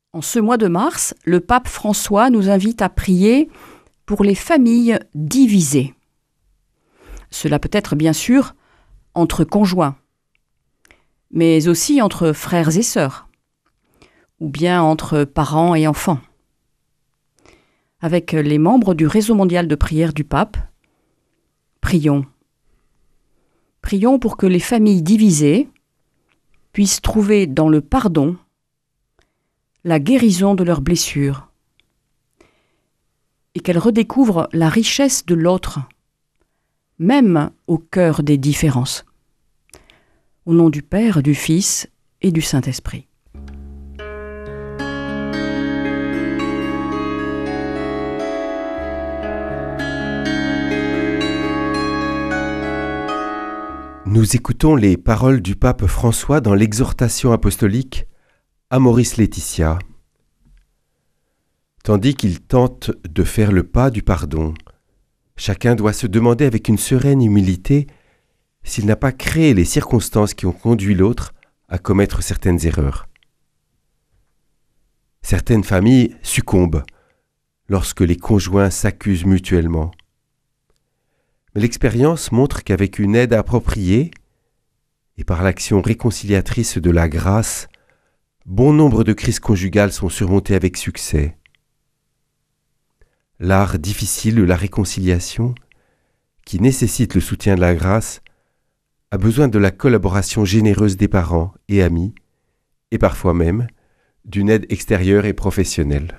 En ce mois de mars, le pape François nous invite à prier pour les familles divisées. Cela peut être bien sûr entre conjoints, mais aussi entre frères et sœurs, ou bien entre parents et enfants. Avec les membres du réseau mondial de prière du pape, prions. Prions pour que les familles divisées puissent trouver dans le pardon la guérison de leurs blessures et qu'elles redécouvrent la richesse de l'autre, même au cœur des différences. Au nom du Père, du Fils et du Saint-Esprit. Nous écoutons les paroles du pape François dans l'exhortation apostolique Amoris Laetitia. Tandis qu'il tente de faire le pas du pardon, chacun doit se demander avec une sereine humilité s'il n'a pas créé les circonstances qui ont conduit l'autre à commettre certaines erreurs. Certaines familles succombent lorsque les conjoints s'accusent mutuellement. Mais l'expérience montre qu'avec une aide appropriée et par l'action réconciliatrice de la grâce, bon nombre de crises conjugales sont surmontées avec succès. L'art difficile de la réconciliation, qui nécessite le soutien de la grâce, a besoin de la collaboration généreuse des parents et amis, et parfois même d'une aide extérieure et professionnelle.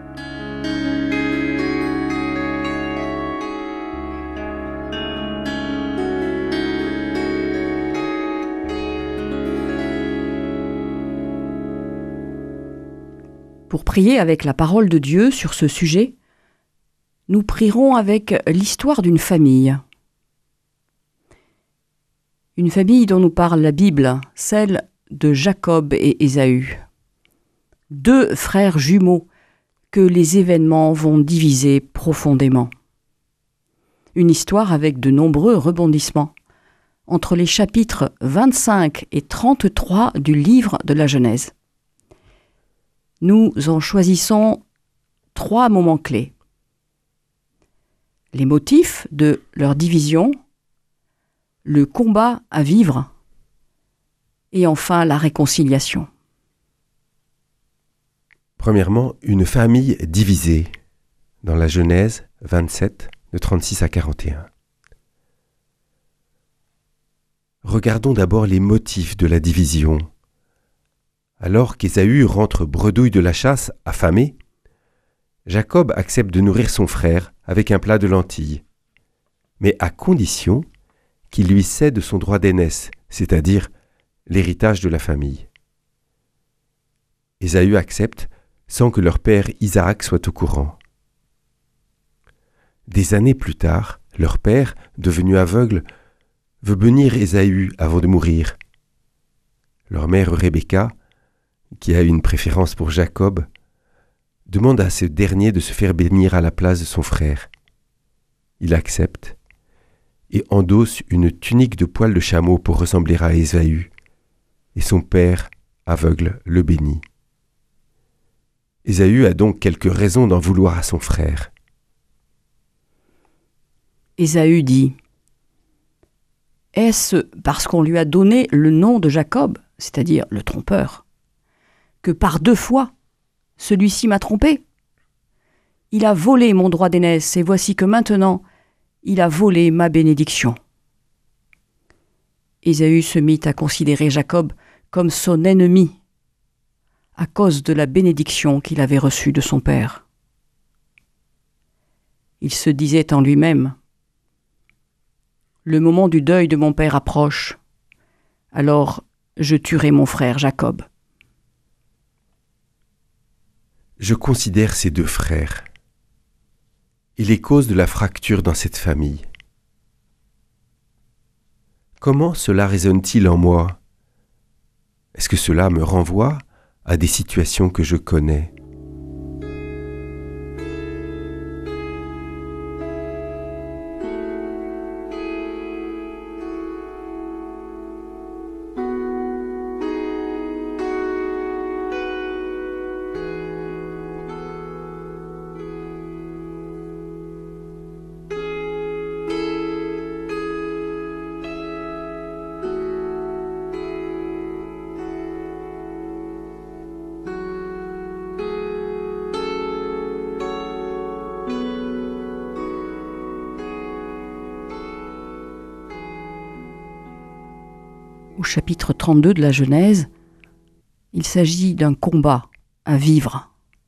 Pour prier avec la parole de Dieu sur ce sujet, nous prierons avec l'histoire d'une famille. Une famille dont nous parle la Bible, celle de Jacob et Ésaü. Deux frères jumeaux que les événements vont diviser profondément. Une histoire avec de nombreux rebondissements entre les chapitres 25 et 33 du livre de la Genèse. Nous en choisissons 3 moments clés. Les motifs de leur division, le combat à vivre et enfin la réconciliation. Premièrement, une famille divisée dans la Genèse 27, de 36 à 41. Regardons d'abord les motifs de la division. Alors qu'Ésaü rentre bredouille de la chasse, affamé, Jacob accepte de nourrir son frère avec un plat de lentilles, mais à condition qu'il lui cède son droit d'aînesse, c'est-à-dire l'héritage de la famille. Ésaü accepte sans que leur père Isaac soit au courant. Des années plus tard, leur père, devenu aveugle, veut bénir Ésaü avant de mourir. Leur mère Rebecca, qui a une préférence pour Jacob, demande à ce dernier de se faire bénir à la place de son frère. Il accepte et endosse une tunique de poil de chameau pour ressembler à Ésaü, et son père, aveugle, le bénit. Ésaü a donc quelques raisons d'en vouloir à son frère. Ésaü dit : « Est-ce parce qu'on lui a donné le nom de Jacob, c'est-à-dire le trompeur, que par 2 fois, celui-ci m'a trompé ? Il a volé mon droit d'aînesse, et voici que maintenant, il a volé ma bénédiction. » Ésaü se mit à considérer Jacob comme son ennemi, à cause de la bénédiction qu'il avait reçue de son père. Il se disait en lui-même : « Le moment du deuil de mon père approche, alors je tuerai mon frère Jacob. » Je considère ces 2 frères et les causes de la fracture dans cette famille. Comment cela résonne-t-il en moi ? Est-ce que cela me renvoie à des situations que je connais ? chapitre 32 de la Genèse, il s'agit d'un combat à vivre.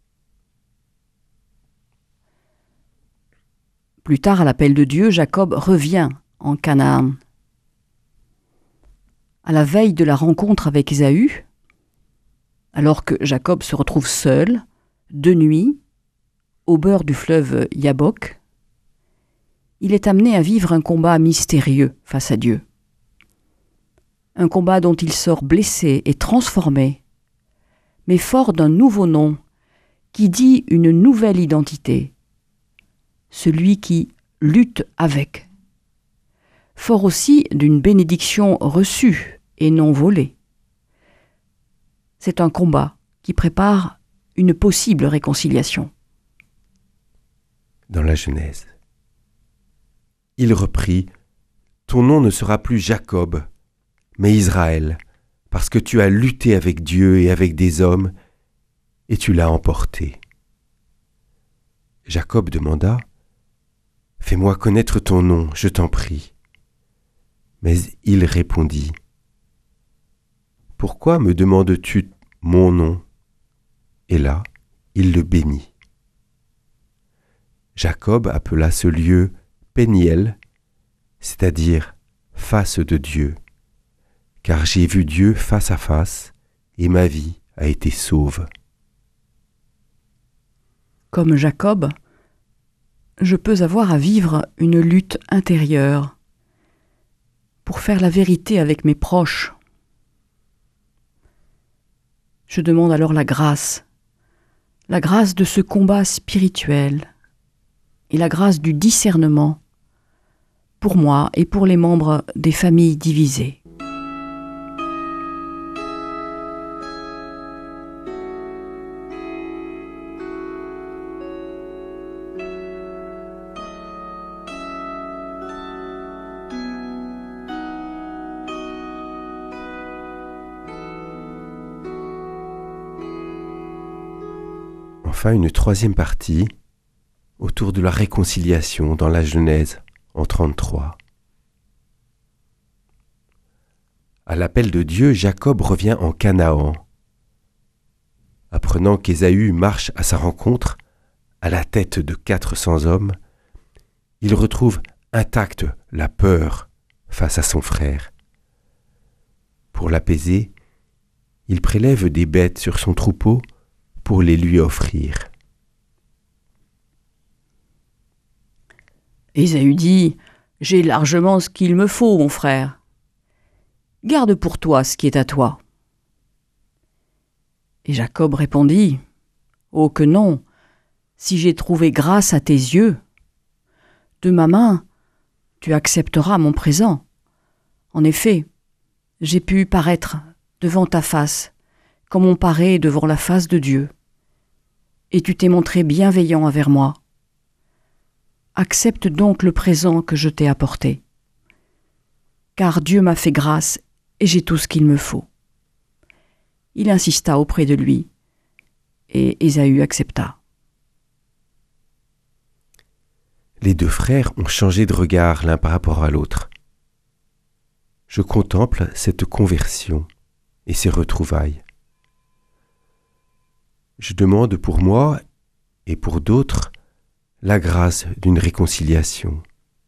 Plus tard, à l'appel de Dieu, Jacob revient en Canaan. À la veille de la rencontre avec Ésaü, alors que Jacob se retrouve seul, de nuit, au bord du fleuve Yabok, il est amené à vivre un combat mystérieux face à Dieu. Un combat dont il sort blessé et transformé, mais fort d'un nouveau nom qui dit une nouvelle identité, celui qui lutte avec. Fort aussi d'une bénédiction reçue et non volée. C'est un combat qui prépare une possible réconciliation. Dans la Genèse, il reprit « Ton nom ne sera plus Jacob, mais Israël, parce que tu as lutté avec Dieu et avec des hommes, et tu l'as emporté. » Jacob demanda « Fais-moi connaître ton nom, je t'en prie. » Mais il répondit « Pourquoi me demandes-tu mon nom ?» Et là, il le bénit. Jacob appela ce lieu Péniel, c'est-à-dire face de Dieu, car j'ai vu Dieu face à face et ma vie a été sauve. Comme Jacob, je peux avoir à vivre une lutte intérieure pour faire la vérité avec mes proches. Je demande alors la grâce de ce combat spirituel et la grâce du discernement pour moi et pour les membres des familles divisées. Enfin, une troisième partie autour de la réconciliation dans la Genèse en 33. À l'appel de Dieu, Jacob revient en Canaan. Apprenant qu'Ésaü marche à sa rencontre, à la tête de 400 hommes, il retrouve intacte la peur face à son frère. Pour l'apaiser, il prélève des bêtes sur son troupeau pour les lui offrir. Ésaü dit « J'ai largement ce qu'il me faut, mon frère. Garde pour toi ce qui est à toi. » Et Jacob répondit « Oh que non, si j'ai trouvé grâce à tes yeux, de ma main, tu accepteras mon présent. En effet, j'ai pu paraître devant ta face, comme on paraît devant la face de Dieu. Et tu t'es montré bienveillant envers moi. Accepte donc le présent que je t'ai apporté. Car Dieu m'a fait grâce et j'ai tout ce qu'il me faut. » Il insista auprès de lui, et Ésaü accepta. Les deux frères ont changé de regard l'un par rapport à l'autre. Je contemple cette conversion et ces retrouvailles. Je demande pour moi et pour d'autres la grâce d'une réconciliation.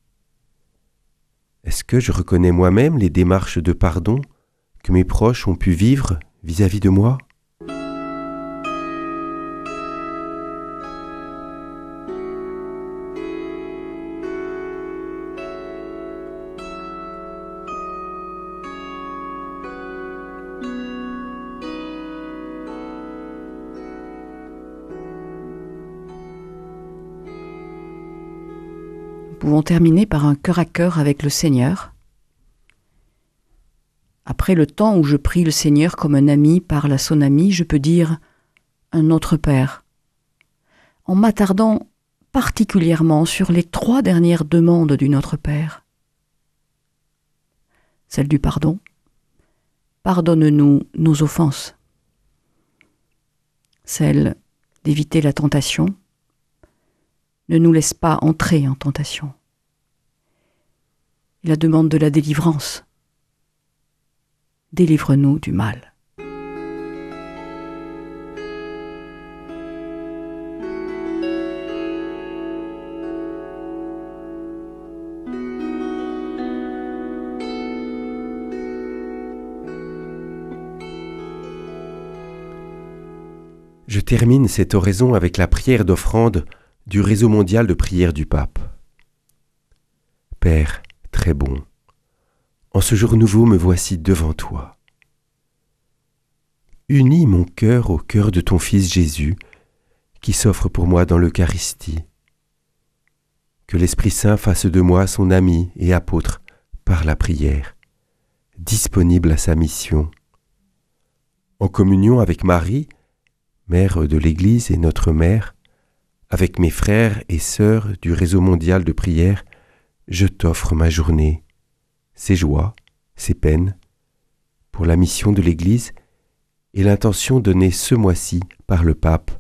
Est-ce que je reconnais moi-même les démarches de pardon que mes proches ont pu vivre vis-à-vis de moi ? Nous pouvons terminer par un cœur à cœur avec le Seigneur. Après le temps où je prie le Seigneur comme un ami parle à son ami, je peux dire un Notre Père, en m'attardant particulièrement sur les 3 dernières demandes du Notre Père. Celle du pardon. Pardonne-nous nos offenses. Celle d'éviter la tentation. Ne nous laisse pas entrer en tentation. Et la demande de la délivrance. délivre-nous du mal. Je termine cette oraison avec la prière d'offrande du réseau mondial de prière du pape. Père très bon, en ce jour nouveau me voici devant toi. Unis mon cœur au cœur de ton Fils Jésus, qui s'offre pour moi dans l'Eucharistie. Que l'Esprit Saint fasse de moi son ami et apôtre par la prière, disponible à sa mission. En communion avec Marie, Mère de l'Église et notre Mère, avec mes frères et sœurs du réseau mondial de prière, je t'offre ma journée, ses joies, ses peines, pour la mission de l'Église et l'intention donnée ce mois-ci par le pape.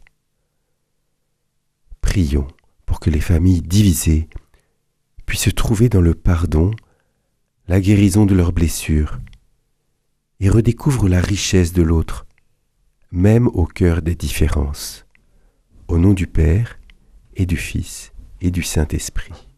Prions pour que les familles divisées puissent trouver dans le pardon la guérison de leurs blessures et redécouvrent la richesse de l'autre, même au cœur des différences. Au nom du Père et du Fils et du Saint-Esprit.